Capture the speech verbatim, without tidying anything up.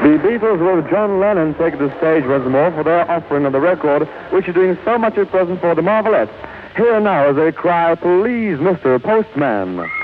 The Beatles with John Lennon take the stage once more for their offering of the record, which is doing so much at present for the Marvelettes. Here now as they cry, "Please, Mister Postman."